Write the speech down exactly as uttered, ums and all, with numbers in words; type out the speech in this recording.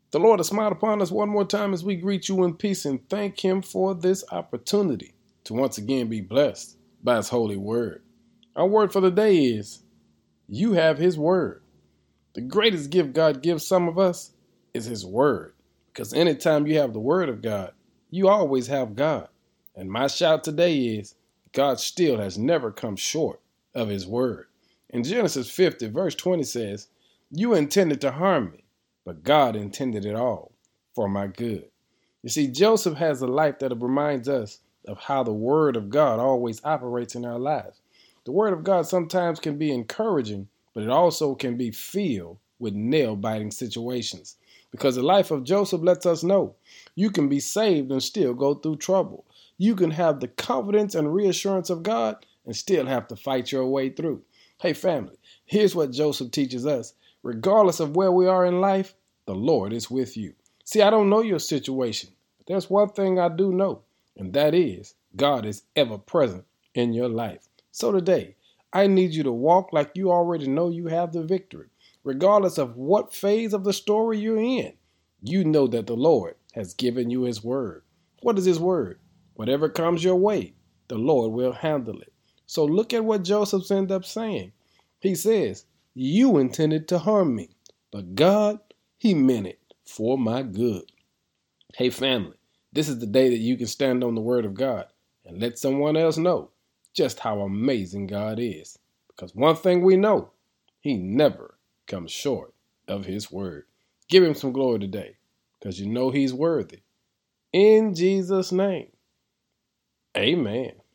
The Lord has smiled upon us one more time as we greet you in peace and thank Him for this opportunity to once again be blessed by His holy word. Our word for the day is, you have His word. The greatest gift God gives some of us is His word, because anytime you have the word of God, you always have God. And my shout today is, God still has never come short of His word. In Genesis fifty, verse twenty says, you intended to harm me, but God intended it all for my good. You see, Joseph has a life that reminds us of how the word of God always operates in our lives. The word of God sometimes can be encouraging, but it also can be filled with nail-biting situations. Because the life of Joseph lets us know you can be saved and still go through trouble. You can have the confidence and reassurance of God and still have to fight your way through. Hey family, here's what Joseph teaches us. Regardless of where we are in life, the Lord is with you. See, I don't know your situation, but there's one thing I do know, and that is God is ever present in your life. So today, I need you to walk like you already know you have the victory. Regardless of what phase of the story you're in, you know that the Lord has given you His word. What is His word? Whatever comes your way, the Lord will handle it. So look at what Joseph ends up saying. He says, you intended to harm me, but God, He meant it for my good. Hey family, this is the day that you can stand on the word of God and let someone else know just how amazing God is. Because one thing we know, He never comes short of His word. Give Him some glory today, because you know He's worthy. In Jesus' name, amen.